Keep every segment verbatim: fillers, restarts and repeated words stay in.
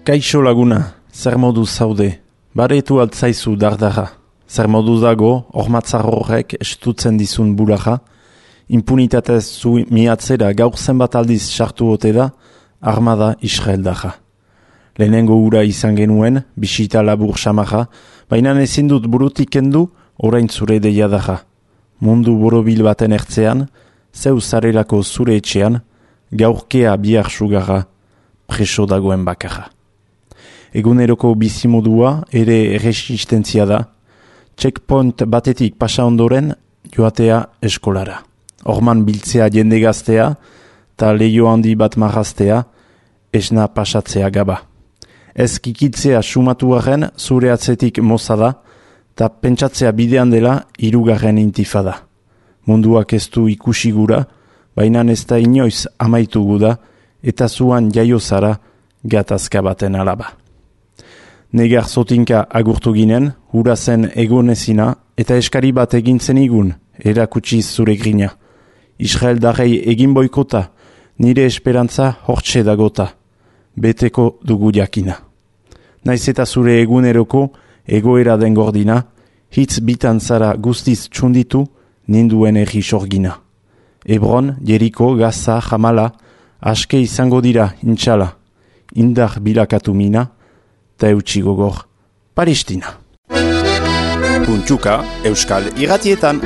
Kaixo laguna, zer modu zaude, baretu altzaizu dardara, zer modu dago, ormatzar horrek estutzen dizun bulaja, impunitatez zu miatzera gaur zenbat aldiz sartu ote da, armada Israel daja. Lehenengo ura izan genuen, bisita labur xamaja, baina ezin dut burutik kendu, orain zure deia daja. Mundu borobil baten ertzean, zeu zarelako zure etxean, gaurkea bihar sugarra, preso dagoen bakarra. Eguneroko bizimodua ere resistentzia da, checkpoint batetik pasa ondoren joatea eskolara. Orman biltzea jende gaztea, ta leio handi bat marraztea, esna pasatzea gaba. Ez kikitzea sumatuaren zure atzetik mozada, ta pentsatzea bidean dela hirugarren intifada. Munduak ez du ikusi gura, baina ez da inoiz amaitu guda, eta zuan jaio zara gatazka baten alaba. Negar zotinka agurtu ginen, hura zen egonezina, eta eskari bat egintzen igun, erakutsi zure grina. Israel darrei egin boikota, nire esperantza hortxe dagota, beteko dugu jakina. Naiz eta zure eguneroko, egoera den gordina, hitz bitan zara guztiz txunditu, ninduen erri sorgina. Hebron, Jeriko, Gaza, Jamala, aske izango dira, intxala, indar bilakatu mina, ta eutxi gogor, Palestina. Puntxuka, Euskal Irratietan.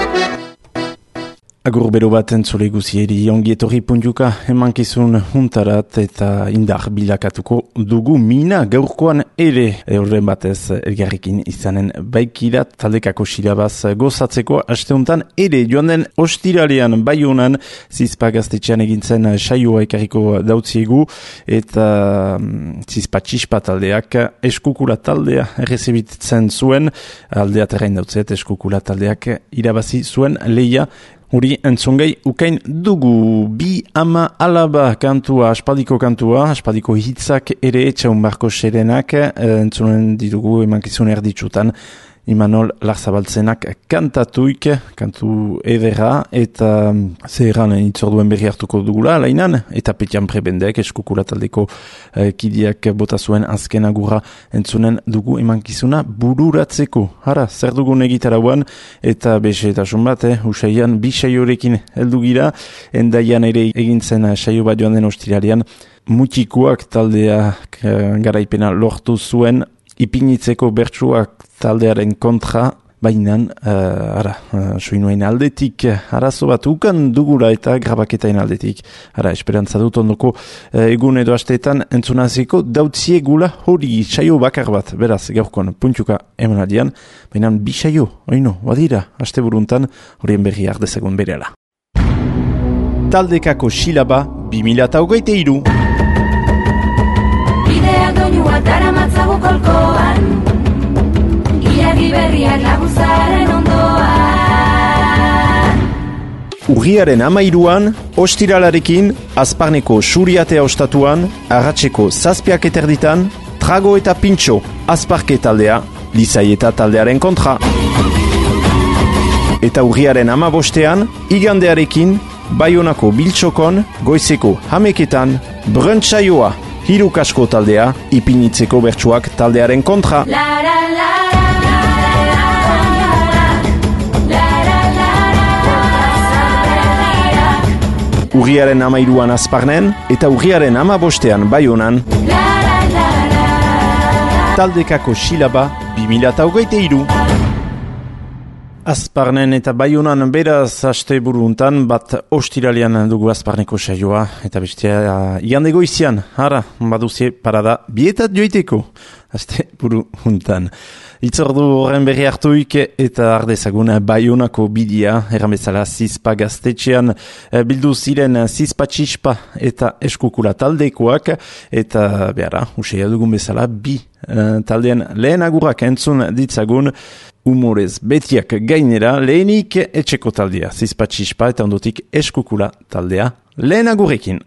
Agur bero bat entzule guzieri, ongi etorri Puntxuka emankizun huntarat eta indar bilakatuko dugu mina gaurkoan ere horren batez elgarrekin izanen baikirat taldekako silabaz gozatzeko asteuntan ere joan den ostiralean Baionan zizpa gaztetxean egintzen saioa ekarriko dautziegu eta zizpa txispa taldeak eskukula taldea errezibitzen zuen aldea terrain dautzet eskukula taldeak irabazi zuen leia. Huri entzungai ukain dugu bi ama alaba kantua, aspaldiko kantua, aspaldiko hitzak ere etxaun barko serenak, entzunen ditugu emankizun erditsutan, Imanol Larzabaltzenak kantatuik, kantu edera, eta zeheran itzorduen berri hartuko dugula, lainan, eta petian prebendek, eskukula taldeko eh, kidiak bota zuen azken agurra entzunen dugu emankizuna bururatzeko. Hara, zer dugun egitarauan, eta besetasun bat, eh, usaian bi saiorekin heldu gira, endaian ere egintzen saio bat joan den ostiralean, mutikuak taldeak eh, garaipena lortu zuen, ipinitzeko bertsuak taldearen kontra, bainan, uh, ara, uh, soinuen aldetik, arazo bat ukan dugula eta grabaketain aldetik. Ara, esperantza dut ondoko uh, egun edo asteetan entzunaziko dautziegula hori saio bakar bat, beraz, gaurkon Puntxuka emanaldian, bainan bi saio, oino, badira, aste buruntan, horien berri ardezagun bereala. Taldekako silaba, bi mila hogeita hiru. Bidea doinua daramatzagu kolkoan, Ilargi berriak laguzaren ondoan. Urriaren amairuan, ostiralarekin, Azparneko Suriatea ostatuan, arratseko zazpiak eterditan, Trago eta Pintxo, Azparke taldea, Lizaieta taldearen kontra. Eta urriaren amabostean, igandearekin, Baionako Biltxokon, goizeko hameketan, Brentsaioa, Hirukasko taldea, ipinitzeko bertsuak taldearen kontra. La, la, la. Urriaren amairuan Azparnen eta urriaren amabostean Baionan. Taldekako silaba bi mila hogeita hiru. Azparnen eta Baionan beraz aste buruntan bat ostiralean dugu Azparneko saioa eta bestea igande goizian, hara, baduzie parada bietat joiteko aste buruntan. Itzordu horren berri hartuik eta ardezagun Baionako bidia, erran bezala zizpa gaztetxean bildu ziren zizpa txispa eta eskukula taldekoak, eta behara, usea dugun bezala bi uh, taldean lehen agurrak entzun ditzagun, humorez betiak gainera, lehenik etxeko taldea, zizpa txispa eta ondotik eskukula taldea, lehen agurrekin.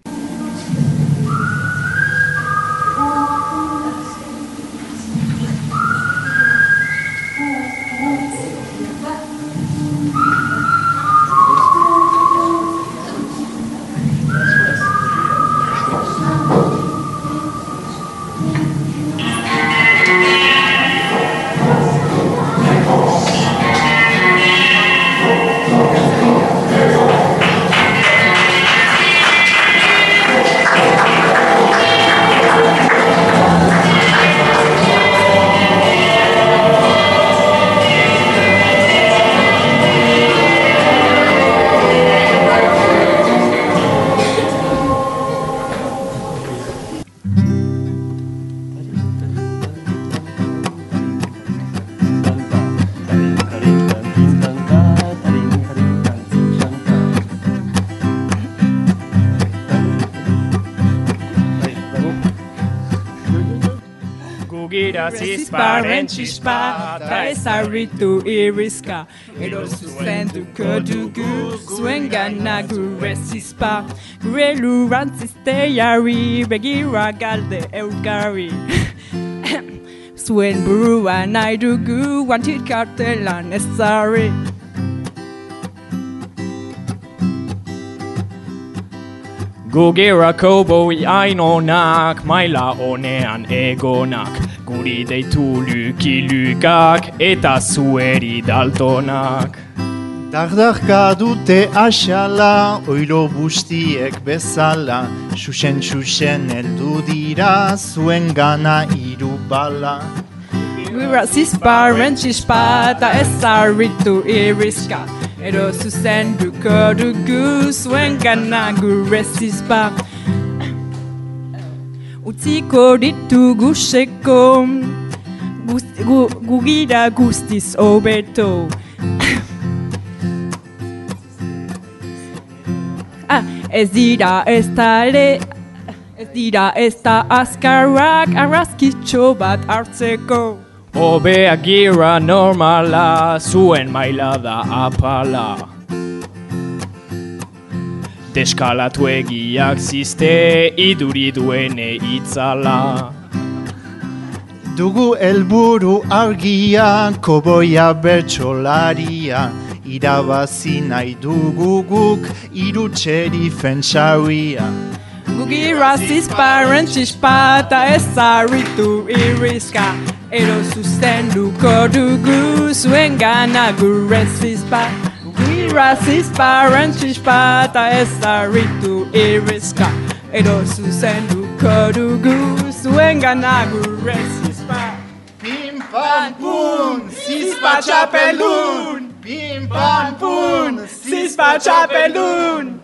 Gugira zizparen txispa, ta ezarritu irrizka. Ero zuzenduko dugu, zuen gana gure zizpa. Gure lurantzizteiari, begira galde elgarri. Zuen burua nahi dugu, guantit kartelan ezarri. Gugira koboi ainonak, maila honean egonak. Guri deitu lukilukak, eta zueri daltonak. Dardarka dute asala, oiro bustiek bezala. Xuxen-xuxen heldu dira, zuen gana hiru bala. Gugira zizparen txispa, ta ezarritu irrizka. Ero zuzenduko dugu, zuen gana gure zizpa. Utziko ditugu seko, gugira guztiz hobeto. Ah, ez dira ez da ere, ez dira ez da azkarrak, arrazkitxo bat hartzeko. Hobea gira normala, zuen maila da apala. Deskalatu egiak ziste, iduri duene itzala. Dugu helburu argia, koboia bertsolaria. Irabazi nahi dugu guk, irutxeri fentsauia. Gugira zizparen txispa, ta ezarritu irrizka. Ero zuzenduko dugu, zuen gana gure zizpa. Gugira zizparen txispa, ta ezarritu irrizka. Ero zuzenduko dugu, zuen gana gure zizpa. Pim pam pum, zizpa txapeldun! Pim pam pum, zizpa txapeldun!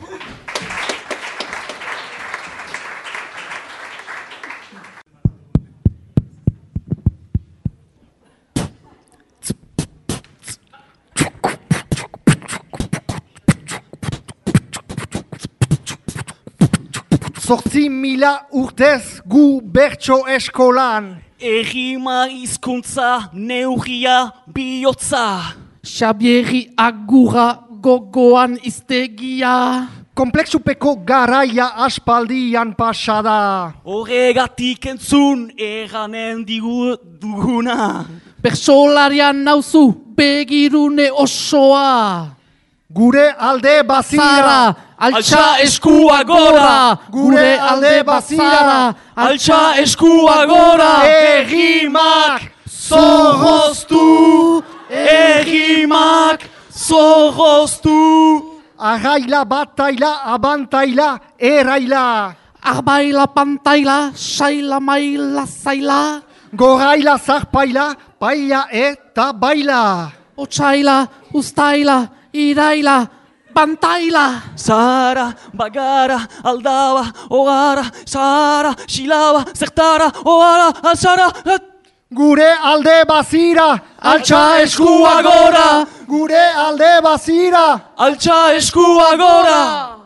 Zortzi mila urtez gu bertso eskolan. Errima hizkuntza neurria bihotza. Xabieri agura gogoan iztegia. Komplexupeko garaia aspaldian pasada. Horregatik entzun erranen digu duguna. Bersolarian nauzu begirune osoa. Gure alde bazira, altxa eskua gora. Gure alde bazira, altxa eskua gora. Errimak zorroztu, errimak zorroztu. Arraila, bataila, abantaila, eraila. Arbaila, pantaila, saila, maila, zaila. Goraila, zarpaila, paila eta baila. Otsaila, ustaila, iraila, pantaila. Zara, bagara, aldaba, ogara, zara, xilaba, zertara, ogara, alzara. Gure alde bazira, altxa eskua gora. Gure alde bazira, altxa eskua gora.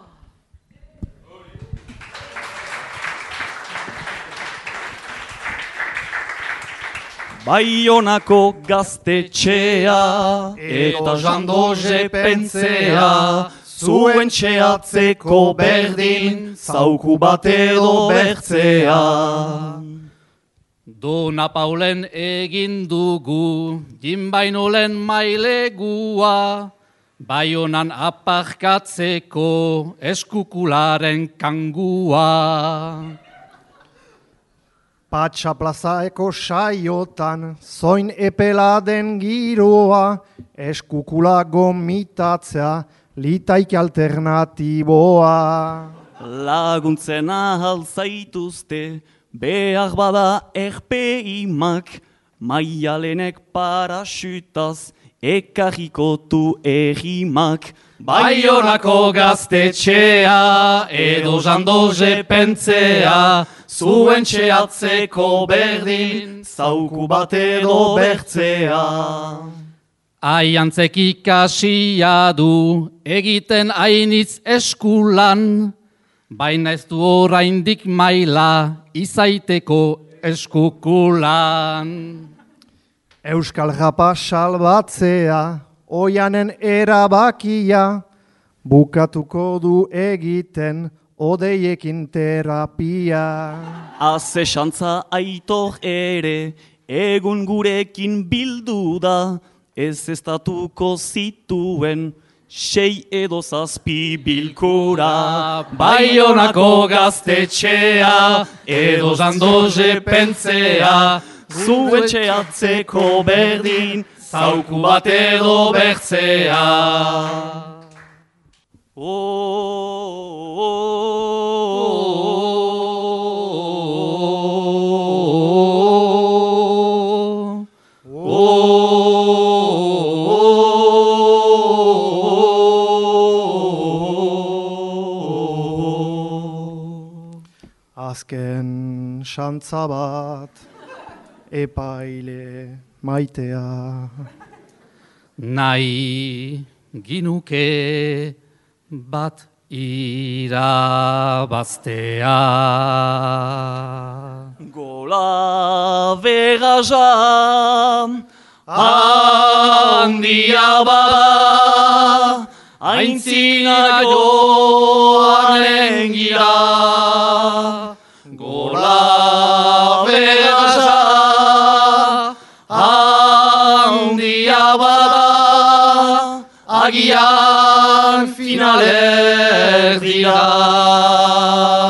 Baionako gaztetxea, eta jandoze pentzea, zuen txeatzeko berdin, zauku bat edo bertzea. Dona Paulen egin dugu, jinbainolen mailegua, Baionan aparkatzeko eskukularen kangua. Patxa plazaeko saiotan, zoin epela den giroa, eskukula gomitatzea, litaik alternatiboa. Laguntzen ahal zaituzte, behar bada erpeimak, maialenek parasutaz, ekarrikotu errimak. Baionako gaztetxea, edo jandoze pentzea, zuen txeatzeko berdin, zauku bat edo bertzea. Aiantzek ikasia du, egiten ainitz eskulan, baina ez du oraindik maila, izaiteko eskukulan. Euskal Rapa salbatzea, oianen erabakia, bukatuko du egiten odeiekin terapia. Aze xantza Aitor ere, egun gurekin bildu da, ez estatuko zituen, sei edo zazpi bilkura. Baionako gaztetxea, edo zandoze pentzea, Zuen txeatzeko berdin, zauku bat edo bertzea. Azken xantza bat, epaile maitea. Nahi ginuke bat irabaztea. Gola begaza, handia bada, aintzina joanen gira. Gola begaza, handia bada, agian finaler dira.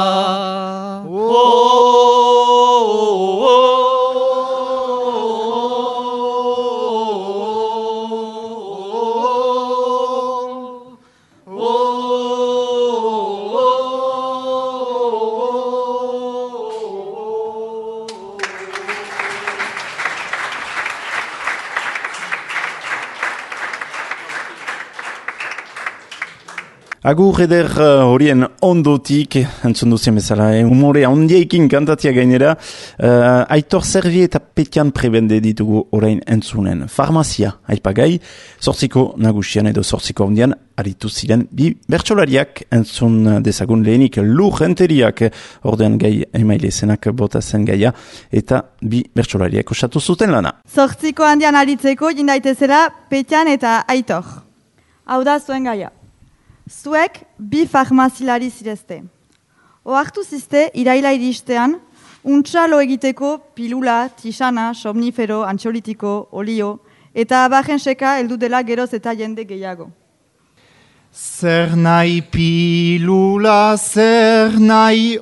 Agur eder uh, horien ondotik, entzun duzien bezala, eh? Humore handiekin kantatia gainera, uh, Aitor Zerbi eta Petian prebende ditugu orain entzunen. Farmazia, aipagai, sortziko nagusian edo sortziko handian, aritu ziren bi bertsolariak entzun dezagun lehenik lur enteriak, ordean gai emaile zenak bota zen gaia, eta bi bertsolariak osatu zuten lana. Sortziko handian aritzeko jindaitezela Petian eta Aitor. Hau da zuen gaia. Zuek bi farmazilari zirezte. Ohartu zizte iraila iristean, untsalo egiteko pilula, tisana, somnifero, antxolitiko, olio, eta abajen seka heldu dela geroz eta jende gehiago. Zer nahi pilula, zer nahi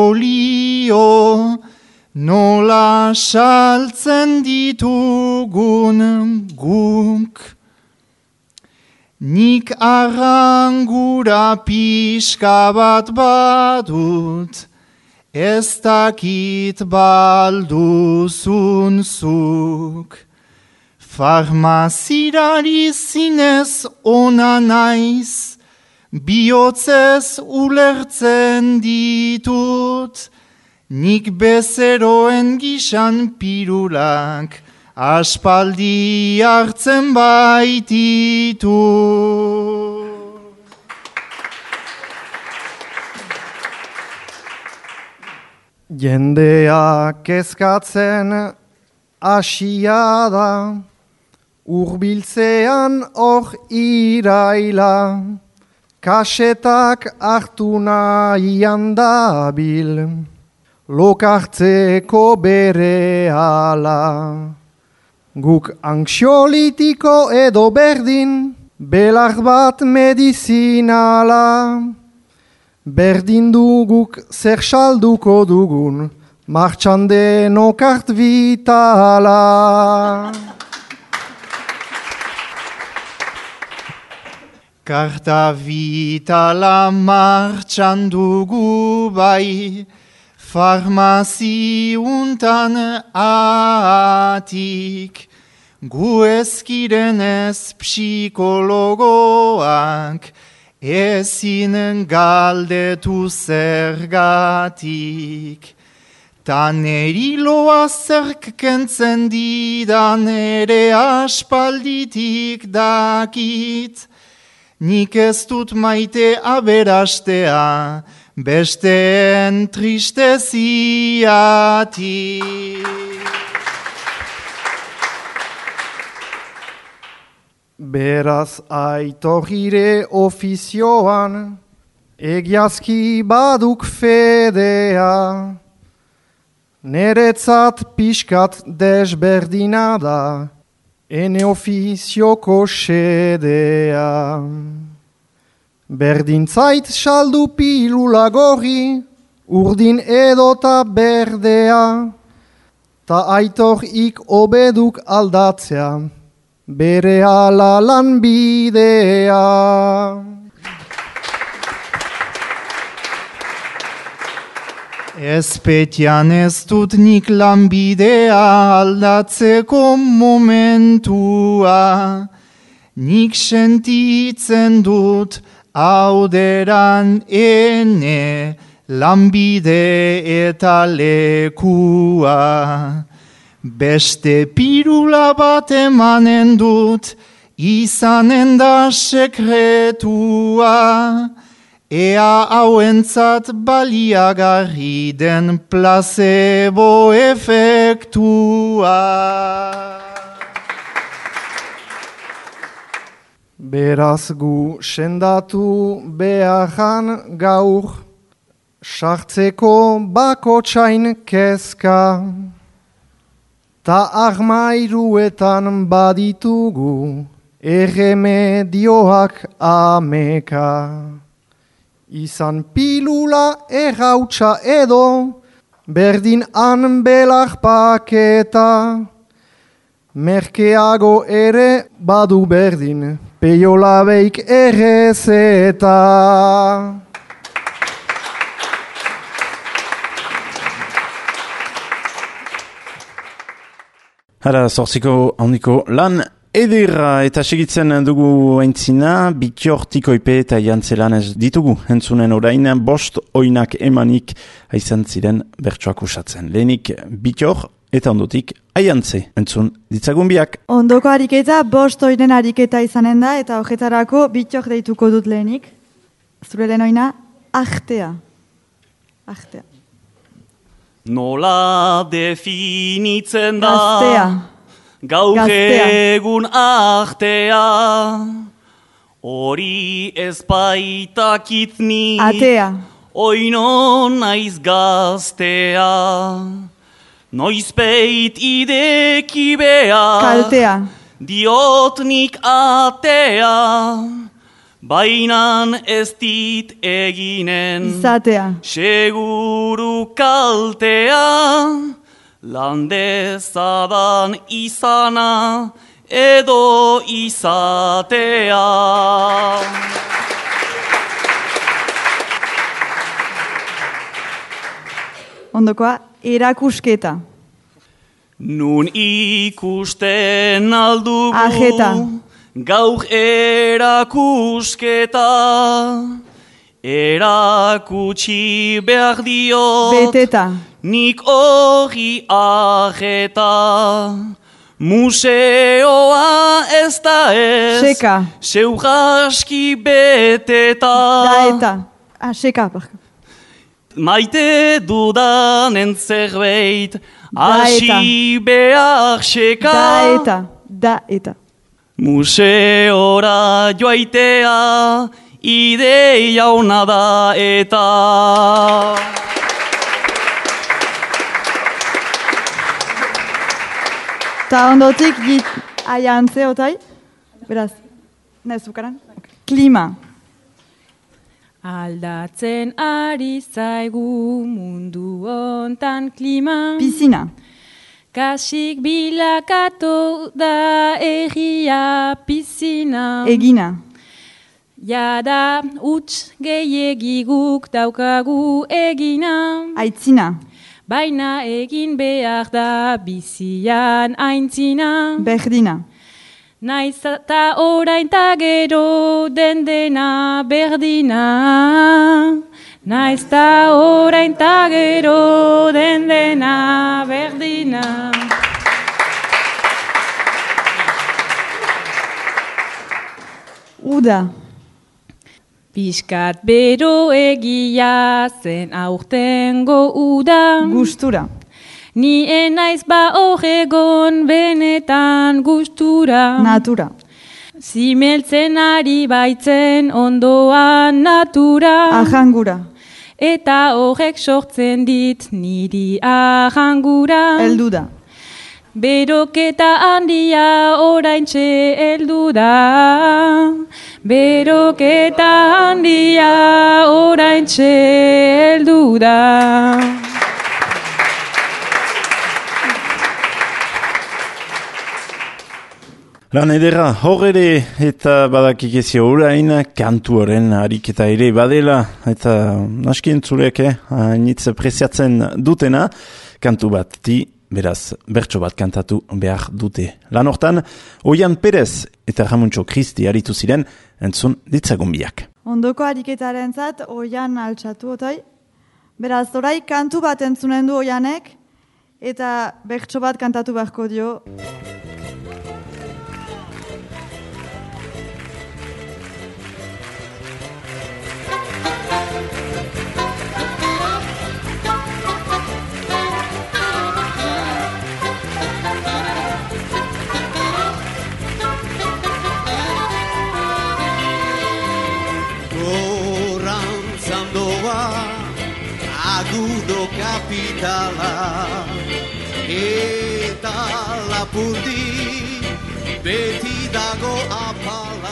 olio, nola saltzen ditugun guk. Nik arrangura pixka bat badut, ez dakit balduzun zuk. Farmazirari zinez ona naiz, bihotzez ulertzen ditut, nik bezeroen gisan pirulak, aspaldi hartzen baititu. Jendeak kezkatzen hasia da, urbiltzean hor iraila, kasetak hartu nahian dabil, lokartzeko berehala. Guk anksiolitiko edo berdin, belar bat medizinala. Berdin du guk zer salduko dugun, martxan denok hart vitala. Karta vitala martxan dugu bai, farmazi untan atik. Gu ezkiren ez psikologoak, ezin galdetu zergatik. Ta neri loa zerk kentzen didan ere aspalditik dakit. Nik ez dut maite aberastea, besteen tristeziatik. Beraz aitorire ofizioan, egiazki baduk fedea, neretzat pixkat desberdina da, ene ofizioko xedea. Berdintzait saldu pilula gorri, urdin edota berdea, ta aitor-ik obeduk aldatzea, bere ala lanbidea. Espetian ez dut nik lanbidea aldatzeko momentua, nik sentitzen dut hauderan ene lanbide eta lekua. Beste pirula bat emanen dut, izanen da sekretua, ea hauentzat baliagarri den placebo efektua. Beraz gu sendatu beharran gaur, sartzeko bako txain kezka, ta armairuetan baditugu erremedioak ameka. Izan pilula errautsa edo, berdin han belar paketa, merkeago ere badu berdin, peiolabeik errezeta. Hala, zortziko handiko lan ederra eta segitzen dugu aintzina, Bittor Tikoipe eta Jantzelan ez ditugu. Entzunen orain bost oinak emanik aizan ziren bertsoak usatzen. Lehenik Bittor eta ondotik Aiantze. Entzun ditzagun biak. Ondoko ariketa bost oinen ariketa izanen da eta horretarako Bittor deituko dut lehenik. Zure lehen oina, artea. Artea. Nola definitzen da Gaztea. gaur Gaztea. egun artea, hori ez baitakitni Atea. oino naiz gaztea, noizpeit ideki behar Kaltea. diotnik atea, bainan ez dit eginen Izatea. seguru kaltea, landezadan izana edo izatea. Ondokoa, erakusketa. Nun ikusten aldugu Ajeta. gaur erakusketa, erakutsi behar diot Beteta. nik hori ajeta, museoa ez da ez Seka. seurraski beteta. Daeta. Ah, seka. barka. Maite dudanen zerbait, Daeta. hasi behar seka. Daeta. Daeta. Museora joaitea, ideia ona da eta. Ta ondotik git Aiantze otai. Beraz, nezukaran. Klima. Aldatzen ari zaigu mundu hontan klima. Piscina. Kasik bilakatu da erria piscina. Egina. Jada huts gehiegiguk daukagu egina. Aitzina. Baina egin behar da bizian aintzina. Berdina. Naiz eta orain ta gero den dena berdina. Naiz eta orain ta gero den dena berdina. Uda. Piskat bero egia zen aurtengo uda. Gustura. Ni enaiz ba horregon benetan gustura. Natura. Zimeltzen ari baitzen ondoan natura. Ahangura. Eta horrek sortzen dit niri ahangura. Heldu da. Beroketa handia oraintxe heldu da. Beroketa handia oraintxe heldu da. Lan edera, hor ere eta badakik ezio orain kantuaren ariketa ere badela eta naski entzulek, eh, hainitz preziatzen dutena, kantu bat di, beraz, bertso bat kantatu behar dute. Lan hortan, Oian Perez eta Ramuntxo Kristi aritu ziren, entzun ditzagun biak. Ondoko ariketaren zat, Oian altxatu otoi. Beraz, orai kantu bat entzunen du Oianek, eta bertso bat kantatu beharko dio. Agudo kapitala eta lapurdi beti dago apala.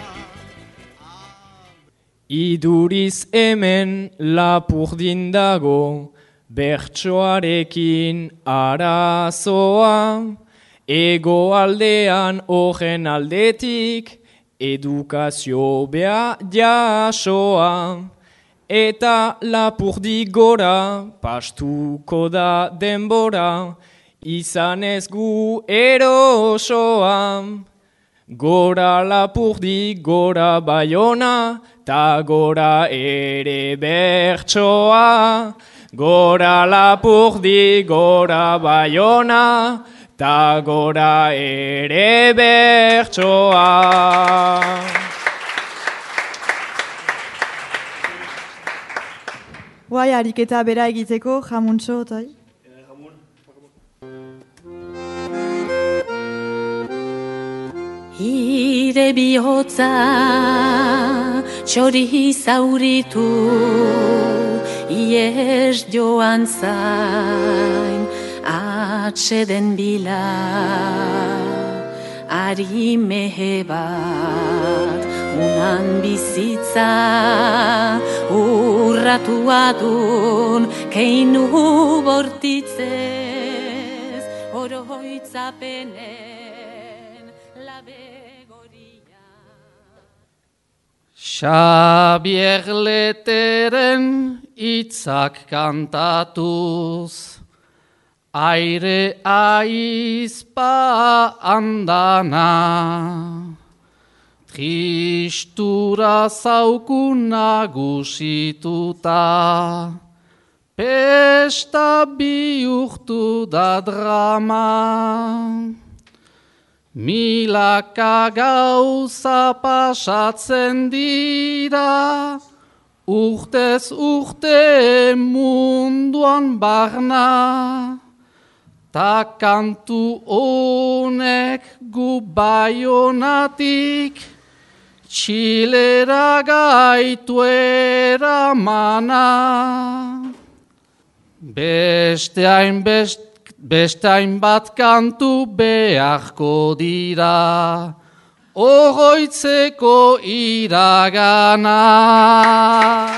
Iduriz hemen lapurdin dago bertsoarekin arazoa, egoaldean horren aldetik edukazio bea jasoa. Eta lapurdi gora, pastuko da denbora, izan ez gu erosoa. Gora lapurdi, gora Baiona, ta gora ere bertsoa. Gora lapurdi, gora Baiona, ta gora ere bertsoa. Guai, ariketa bera egiteko, Ramuntxo, otai. Ire bihotza txori zauritu, ies joan zain atseden bila, ari mehe bat unan bizitza, urratu adun keinu bortitzez, oroitzapenen labegoria. Xabier Leteren itzak kantatuz, aire aizpa andana, tristura zauku nagusituta, pesta bihurtu da drama. Milaka gauza pasatzen dira, urtez urte munduan barna, ta kantu honek gu Baionatik, Txilera gaitu eramana. Beste hain best, beste hainbat kantu beharko dira, oroitzeko iragana.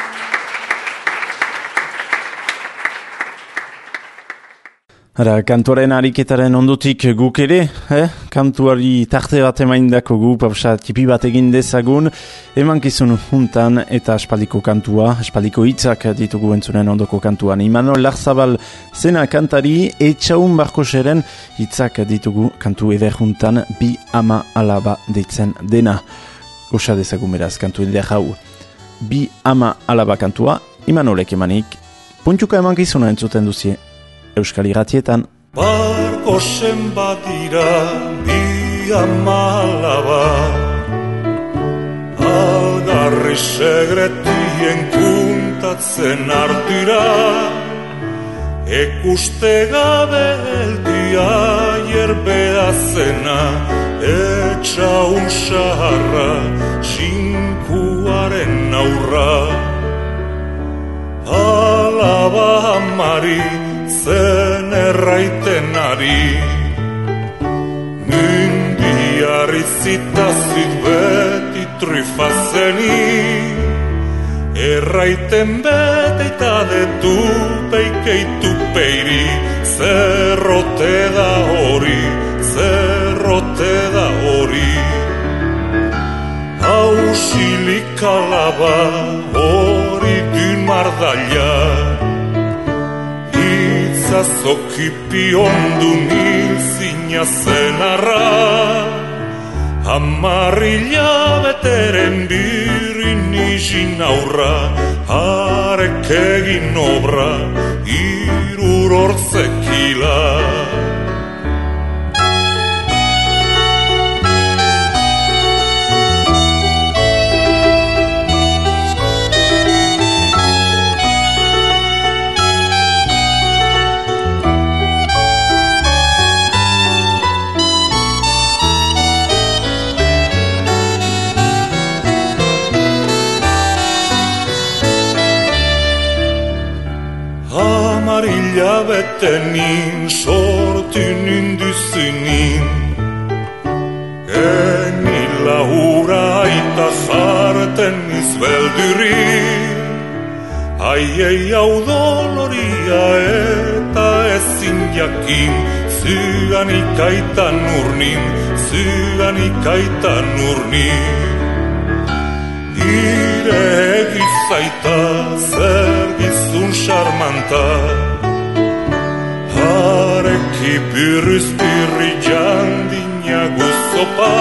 Hara, kantuaren ariketaren ondotik guk ere, eh? Kantuari tarte bat emaindako gu, pausa tipi bat egin dezagun, emankizun juntan eta aspaldiko kantua, aspaldiko hitzak ditugu entzunen ondoko kantuan. Imanol Larzabal zena kantari, etxaun barkoseren hitzak ditugu kantu eder juntan, bi ama alaba deitzen dena. Gosa dezagun beraz, kantu eder hau. Bi ama alaba kantua, Imanolek emanik, puntuka emankizuna entzuten duzie. Euskal Irratietan. Barkosen badira bi ama alaba, hau da Harri segretien kuntatzen ardira, ekuste gabe eldia jerbea zena, etxaun saharra, sinkuaren aurra. Alaba amari, zen erraiten ari, mundiari zitazit beti trifazeni, erraiten bete eta detu peikeitu peiri, zerrote da hori, zerrote da hori. Hausilik alaba hori dün mardaila, itzazokipi ondu nil zina zenarra, Amarrila beteren birin izin aurra, harek egin obra, irur ortzekila. Amarilla betenin, sortu ninduzunin, enila hura aita jarten izbeldurin, aiei hau doloria eta ezin jakin, zugan ikaitan urnin, zugan ikaitan urnin. Ire egizaita zer gizun xarmanta, hareki birriz birri jandina guzopa,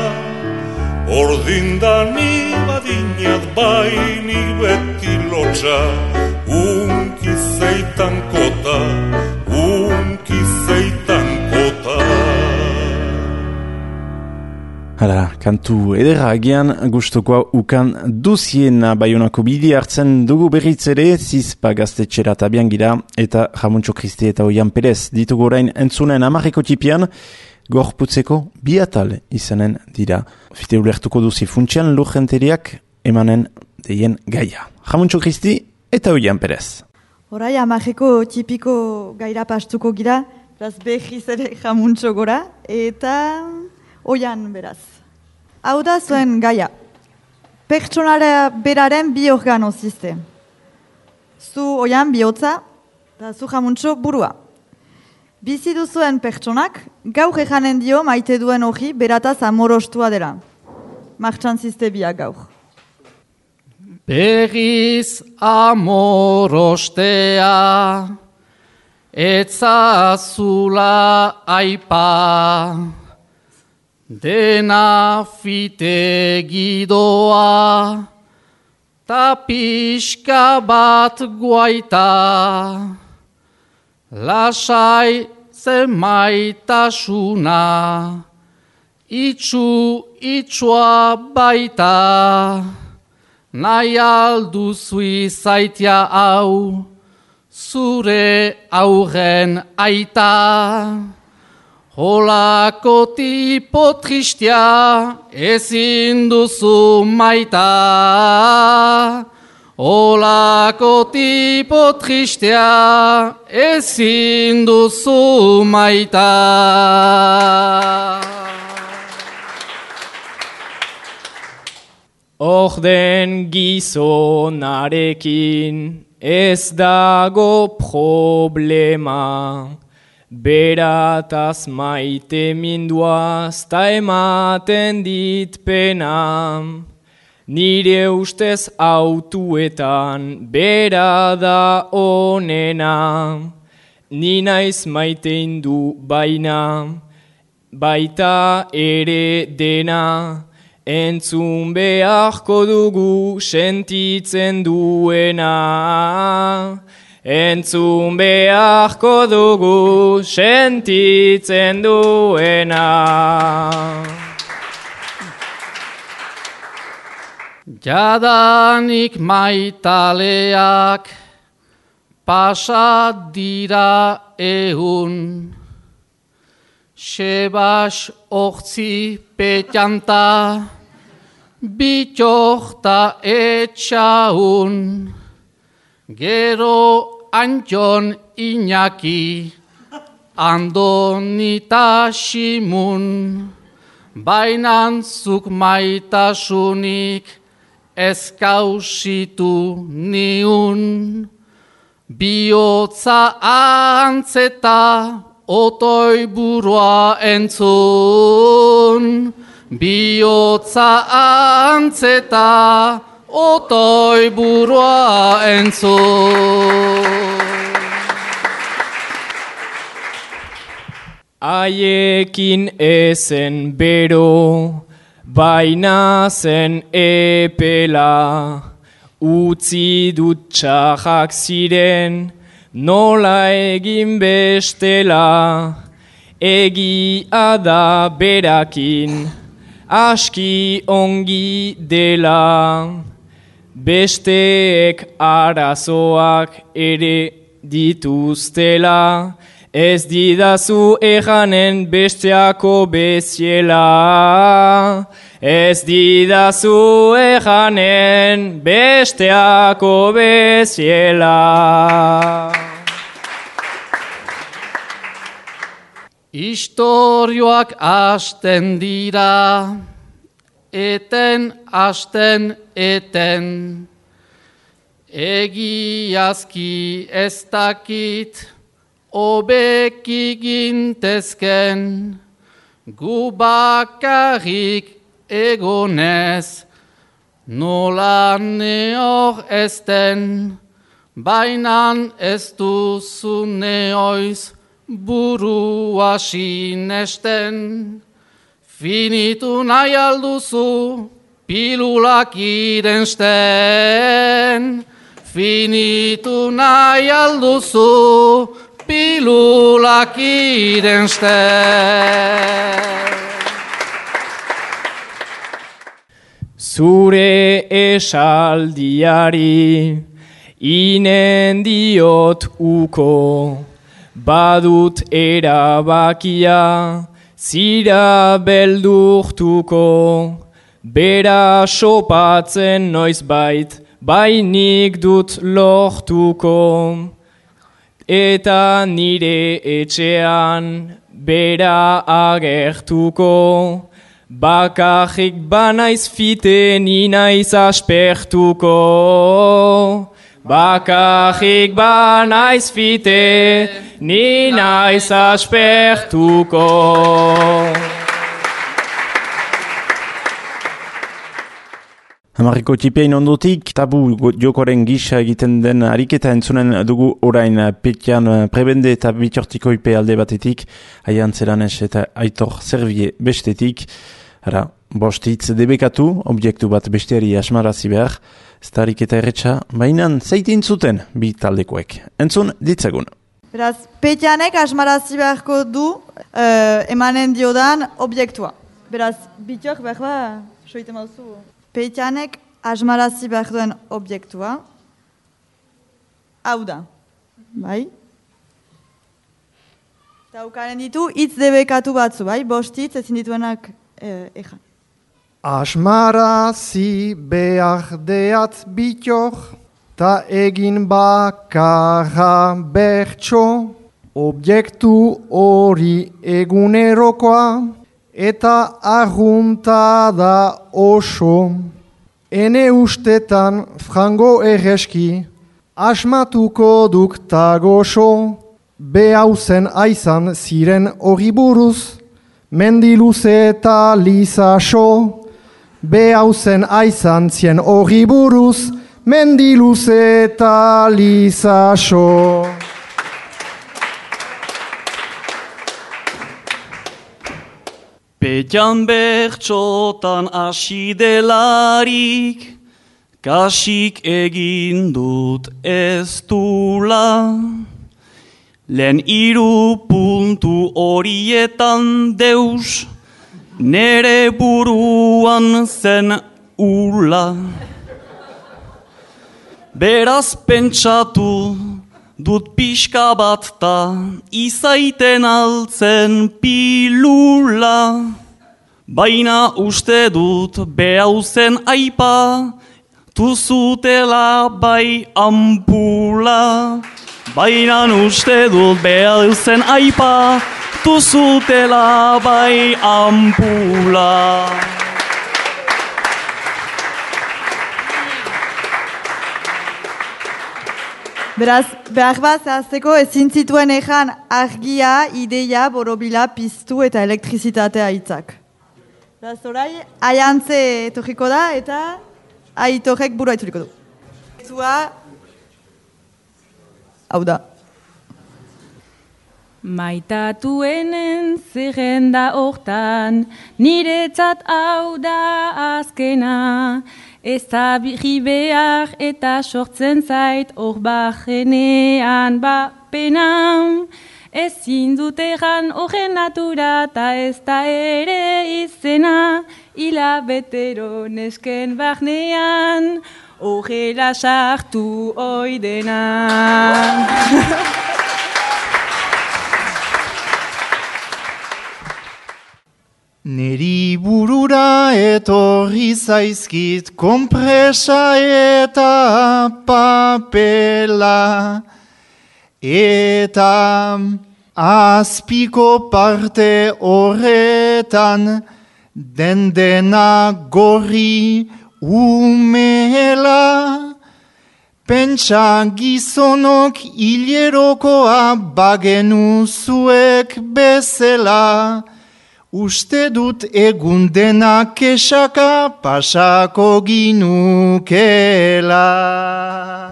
ordindani badinat baini beti lotxa, unki zeitan kota, unki zeitan kota. Hala, kantu edera agian gustukoa ukan duziena Baionako bidi hartzen dugu berriz ere, zizpa gaztetxera tabian gira, eta Jamuntxo Kristi eta Oian Perez ditugu orain entzunen amarreko tipian, gorputzeko bi atal izanen dira. Fite ulertuko duzi funtsian lurgenteriak emanen deien gaia. Jamuntxo Kristi eta Oian Perez. Horai amarreko tipiko gaira pastuko gira, beraz behiz ere Jamuntxo gora, eta Oian beraz. Hau da zuen gaia. Pertsonara beraren bi organo zizte. Zu Oian bihotza, eta zu Jamuntxo burua. Bizi duzuen pertsonak, gaur ejanen dio maite duen hori berataz amorostua dela. Martxan zizte biak gaur. Berriz amorostea, etzazula aipa, dena fite gidoa, ta pixka bat guaita, lasai zemaitasuna, itxu itxua baita, nahi alduzu izaitia hau, zure aurren aita. Holako tipo tristia ezin duzu maita. Holako tipo tristia ezin duzu maita. Orden gizonarekin ez dago problema, berataz maite minduaz ta ematen dit pena. Nire ustez autuetan bera da onena, ni naiz maite indu baina, baita ere dena. Entzun beharko dugu sentitzen duena. Entzun beharko dugu sentitzen duena. Jadanik maitaleak pasa dira ehun, Sebas ortzi petjanta, bitxorta etxaun, gero Antxon Iñaki, Andonita Simun, bainan zuk maitasunik ezkausitu niun, bihotza antzeta otoi burua entzun, bihotza antzeta otoi burua entzun. Haiekin ezen bero, baina zen epela, utzi dut txarrak ziren, nola egin bestela, egia da berakin, aski ongi dela, besteek arazoak ere dituztela, ez didazu ejanen besteako beziela, ez didazu ejanen besteako beziela. Istorioak hasten dira, eten hasten eten, egiazki ez dakit, obeki gintezken, gu bakarrik egonez, nola neor ezten, bainan ez duzu neoiz burua sinesten. Finitu nahi alduzu pilulak irensten, finitu nahi alduzu pilulak irensten. Zure esaldiari inen diot uko, badut erabakia zira beldurtuko, bera sopatzen noiz bait, bainik dut lortuko. Eta nire etxean bera agertuko, bakarrik banaiz fite ni naiz aspertuko. Bakarrik banaiz fite ni naiz aspertuko. Hamarriko tipein ondotik, tabu jokoren gisa egiten den ariketa entzunen dugu orain Petian prebende eta bitxortiko ipe alde batetik, Aian Zeranes eta Aitor Zerbie bestetik. Ara, bost hitz debekatu, objektu bat besteari asmarazi behar, ez da ariketa erretxa, bainan zeitin zuten bi taldekoek. Entzun ditzagun. Beraz, Petianek asmarazi beharko du uh, emanen diodan objektua. Beraz, bitxok behar ba, soite mauzu. Petianek asmarazi behar duen objektua. Hau da. Bai? Eta ukaren ditu, hitz debekatu batzu, bai? Bost hitz ezin dituenak eh, ejan. Asmarazi behar deat bitxok, ta egin bakarra bertso, objektu hori egunerokoa, eta arrunta da oso. Ene ustetan frango erreski, asmatuko dukta goxo, behauzen aizan ziren hori buruz, mendiluze eta lizaso. Behauzen aizan zien hori buruz, mendiluze eta lizaso. Petian bertxotan asidelarik, kasik egin dut ez dula. Lehen hiru puntu horietan deus, nere buruan zen ula. beraz pentsatu dut pixka bat ta izaiten altzen pilula. Baina uste dut behau zen aipa, tuzutela bai ampula. Baina uste dut behau zen aipa, tuzutela bai ampula. Beraz, behar bat zehazteko ezin zituen ejan argia, ideia, borobila, piztu eta elektrizitatea hitzak. Beraz, orai, aiantze etorriko da eta aitorrek burua itzuriko du. Zua, hau da. Maitatuenen zerrenda hortan, niretzat hau da azkena. Ez da birri behar eta sortzen zait hor bajenean bapena. Ezin dut egan horren natura ta ez da ere izena. Hilabetero nesken barnean, horrela sartu oidena. Neri burura etorri zaizkit konpresa eta papela, eta azpiko parte horretan den dena gorri umela. Pentsa gizonok hilerokoa bagenu zuek bezala, uste dut egun dena kesaka pasako ginukela.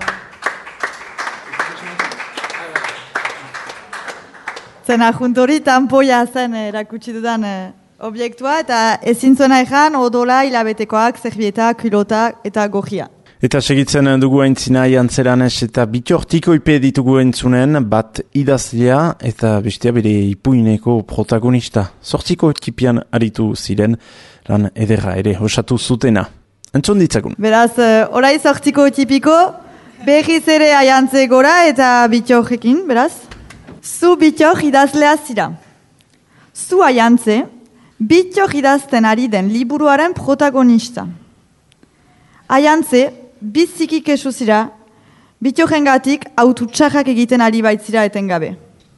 Zena juntori tanpoia zen erakutsi dudan eh, obiektua eta ezin zuena ejan odola hilabetekoak, zerbietak, kilotak eta gojia. Eta segitzen dugu aintzina jantzeranez eta bitortiko ipe ditugu entzunen bat idazlea eta bestea bere ipuineko protagonista. Zortziko tipian aritu ziren lan ederra ere osatu zutena. Entzun ditzagun. Beraz, orai zortziko tipiko berriz ere aiantze gora eta bitorrekin, beraz. Zu bitor idazlea zira. Zu aiantze, bitor idazten ari den liburuaren protagonista. Aiantze, biziki kesu zira, bitorrengatik aututxarrak egiten ari baitzira etengabe.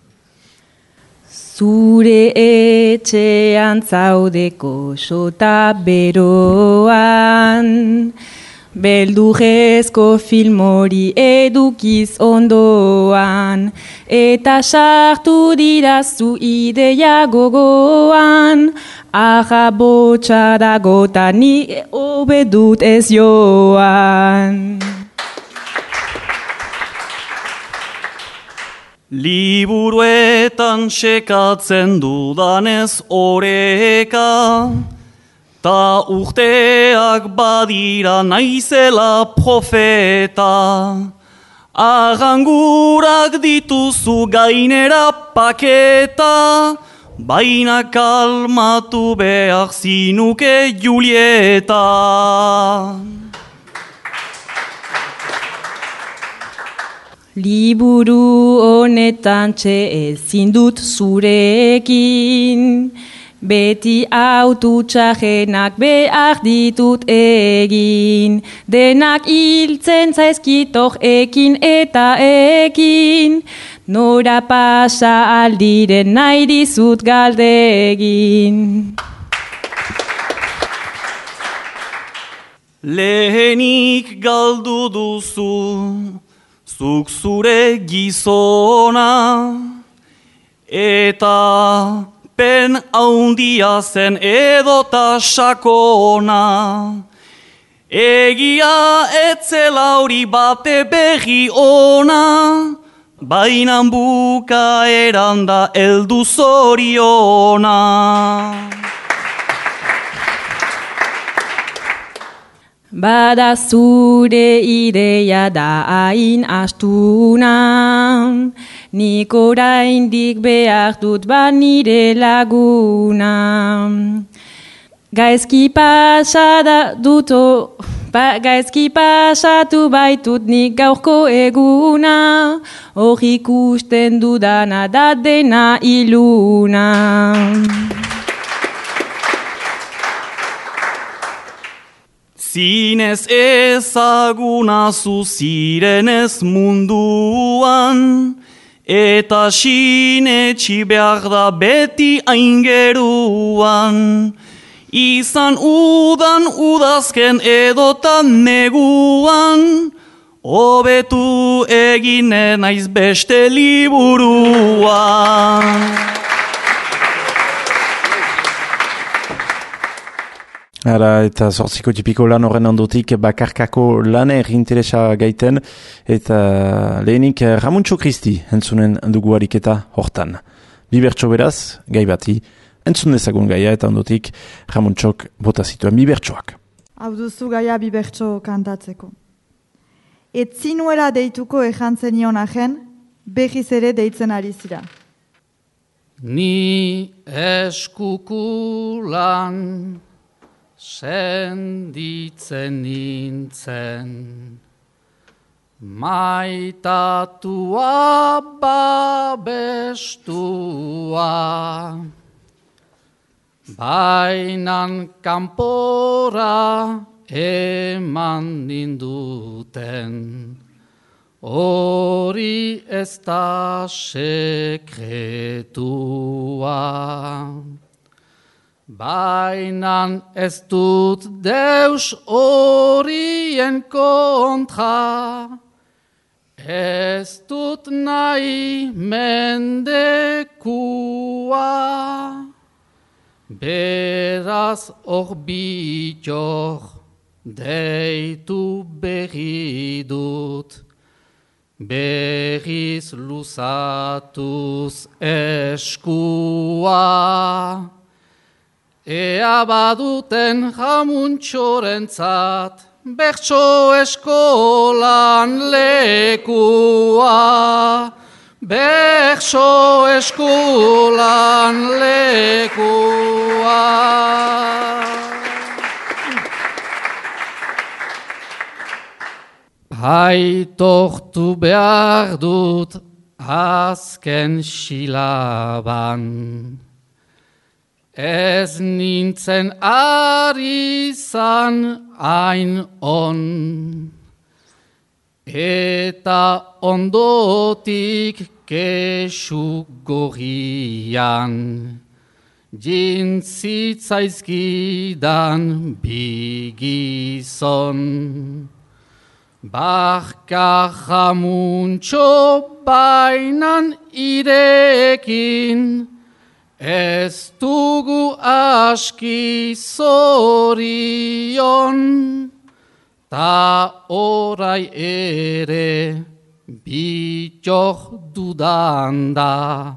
Zure etxean zaudeko sota beroan, beldurrezko film hori edukiz ondoan, eta sartu dirazu ideia gogoan, aha botxa dago ta ni obedut ez joan. Liburuetan sekatzen dudanez oreka, ta urteak badira naizela profeta. Arrangurak dituzu gainera paketa, baina kalmatu behar zinuke Julieta. Liburu honetan txe ezin dut zurekin, beti aututxajenak behar ditut egin, denak hiltzen zaizkitok ekin eta ekin, nora pasa aldiren nahi dizut galdegin. Lehenik galdu duzu, zuk zure gizona, eta pen haundia zen edota sakona. Egia etzela hori bate berri ona, baina bukaeran da heldu zoriona. Bada zure ideia da hain astuna, nik oraindik behar dut ba nire laguna. Gaizki pasada duto Ba, gaizki pasatu baitut nik gaurko eguna, hor ikusten dudana da dena iluna. Zinez ezaguna zuzirenez munduan, eta sinetxi behar da beti aingeruan. Izan udan udazken edotan neguan, hobetu egine naiz beste liburuan. Ara, eta zortziko tipiko lan horren ondotik bakarkako laner interesa gaiten, eta lehenik Ramuntxo Kristi entzunen dugu ariketa hortan. Bibertxo beraz, gai bati, entzun dezagun gaia eta ondotik Ramuntxok bota zituen bibertxoak. Hau duzu gaia bibertxo kantatzeko. Ez zinuela deituko ejantzen ion ahen, behiz ere deitzen ari zira. Ni eskukulan senditzen nintzen, maitatua babestua, bainan kanpora eman ninduten, hori ez da sekretua. Bainan ez dut deus horien kontra, ez dut nahi mendekua. Beraz hor bitor deitu berri dut, berriz luzatuz eskua. Ea baduten Ramuntxorentzat bertso eskolan lekua, bertso eskolan lekua. Aitortu behar dut azken silaban, ez nintzen ari zan hain on, eta ondotik kesu gorrian, jintzitzaizkidan bigizon. Barka Ramuntxo bainan irekin, ez dugu aski zorion, ta orai ere bitor dudanda,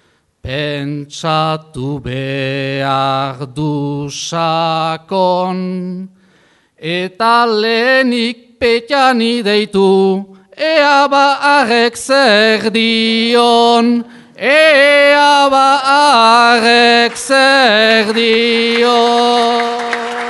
pentsatu behar du sakon, eta lehenik petjani deitu, ea ba arrek zer dion, ea ba arrek zer dion.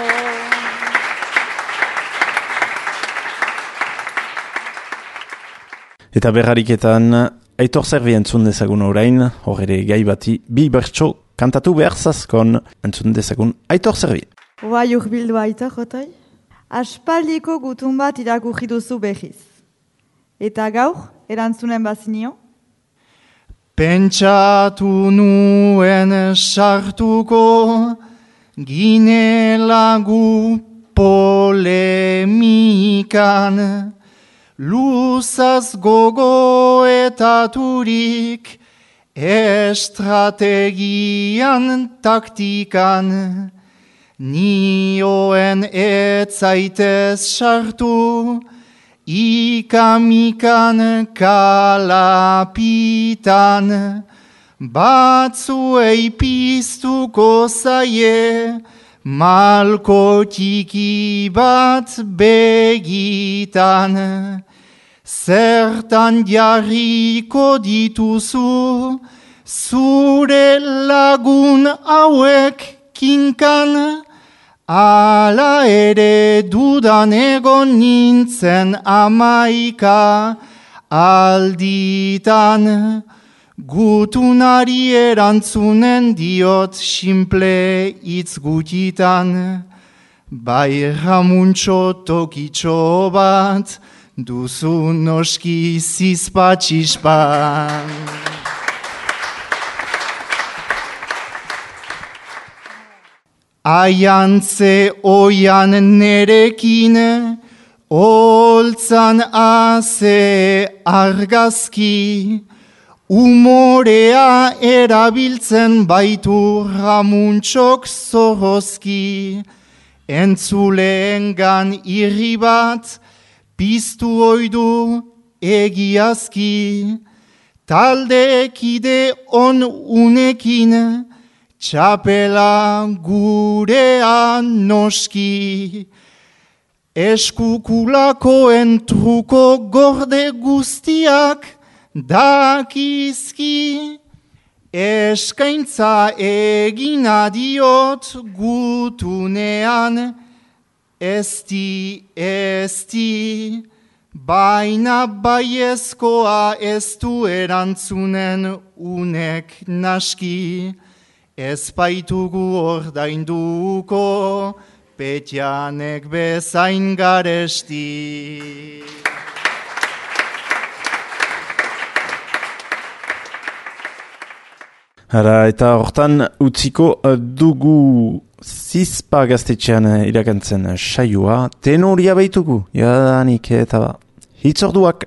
Eta berrariketan, Aitor Zerbi entzun dezagun orain, hor ere gai bati, bi bertso kantatu behar zazkon entzun dezagun Aitor Zerbi. Oai urbildu Aitor, otoi? Aspaldiko gutun bat irakurri duzu behiz. Eta gaur, erantzunen bazinio? Pentsatu nuen sartuko ginelagu polemikan, luzaz gogoetaturik estrategian taktikan, nioen etzaitez sartu, ikamikan kalapitan, batzuei piztuko zaie, malko txiki bat begitan. Zertan jarriko dituzu, zure lagun hauek kinkan, Ala ere dudan egon nintzen amaika alditan, gutunari erantzunen diot simple hitz gutitan, bai Ramuntxo tokitxo bat, duzu noski zizpatxispan. Aiantze oian nerekin, holtzan aze argazki, umorea erabiltzen baitu Ramuntxok zorrozki, entzuleengan irri bat, piztu oidu egiazki, taldeekide on unekin, txapela gurean noski, eskukulakoen truko gorde guztiak dakizki, eskaintza egina diot gutunean, ezti, ezti, baina baiezkoa ez du erantzunen unek naski, ez baitugu ordainduko, Petianek bezain garesti. Hara, eta hortan utziko dugu Zizpa gaztetxean irakantzen saioa, tenoria behitugu, jadanik eta hitzorduak.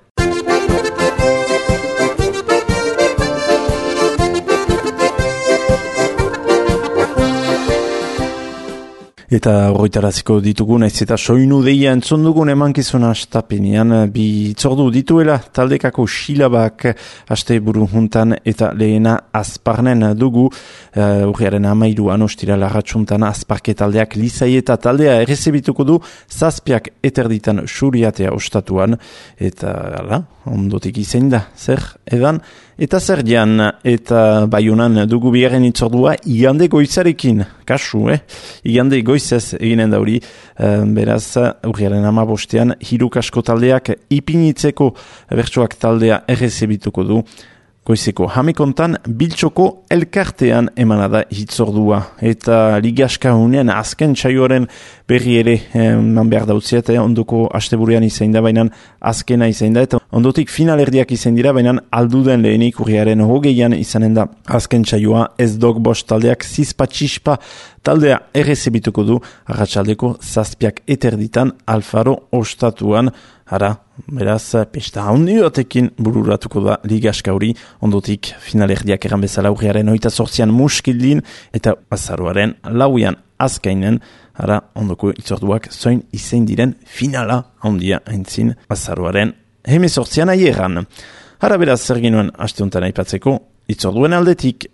Eta horretaraziko ditugu, naiz eta soinu deia entzun dugun emankizuna astapenean bi itzordu dituela taldekako silabak aste buru juntan eta lehena azparnen dugu uh, urriaren amairuan ostira larratxuntan azparke taldeak Lizai eta taldea errezebituko du zazpiak eterditan suriatea ostatuan eta ala, ondotik izein da, zer edan eta zer jan eta Baionan dugu bigarren itzordua igande goizarekin, kasu, eh? Igande goizez eginen dauri, uh, beraz, urriaren amabostean, hiruk asko taldeak ipinitzeko bertsoak taldea errezebituko du, goizeko jamekontan, biltxoko elkartean emanada hitzordua. Eta ligaska hunean azken txaioaren berri ere eman behar dautziet, eh, ondoko asteburuan izain da, baina azkena izain da, eta ondotik finalerdiak izain dira, baina alduden lehenik urriaren hogeian izanen da azken txaioa, ez dog bost taldeak zizpatxispa taldea errezebituko du, arratsaldeko zazpiak eterditan Alfaro ostatuan, hara, beraz, pesta handi batekin bururatuko da ligaska hori, ondotik finalerdiak eran bezala urriaren oita sortzian muskildin, eta azaroaren lauian azkainen, hara, ondoko itzorduak zoin izein diren finala handia entzin azaroaren heme sortzian aieran. Hara, beraz, zer ginuen aste honetan aipatzeko itzorduen aldetik.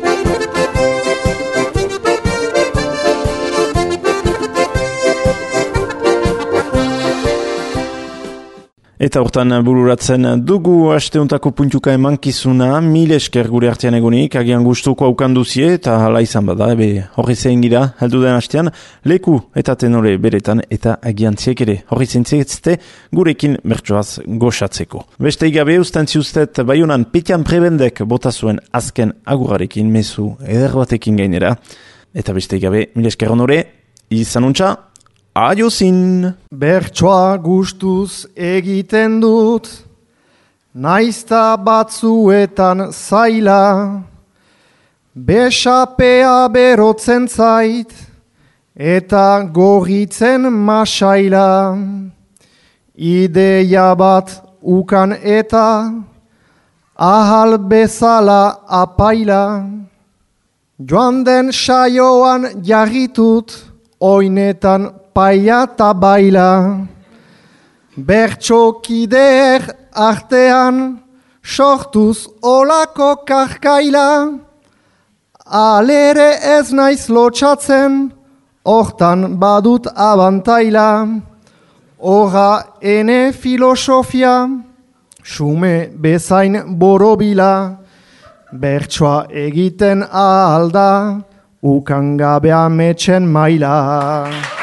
Eta hortan bururatzen dugu asteuntako puntuka emankizuna, mil esker gure artean egonik, agian gustuko aukanduzie, eta hala izan bada, ebe horri zein gira, heldu den astean, leku eta tenore beretan, eta agian ziek ere, horri zentziezte gurekin bertsoaz goxatzeko. Beste igabe usten ziustet, Baionan Petian Prebendek bota zuen azken agurarekin, mezu eder batekin gainera, eta beste igabe, mil esker honore, izan untxa, aio zin! Bertsoa gustuz egiten dut, naizta batzuetan zaila, besapea berotzen zait, eta gorritzen masaila, ideia bat ukan eta, ahal bezala apaila, joan den saioan jarritut, oinetan paia eta baila, bertxokideer artean sortuz olako karkaila, alere ez naiz lotxatzen, hortan badut abantaila, horra ene filosofia, xume bezain borobila, bertsoa egiten ahalda, ukan gabe ametsen maila.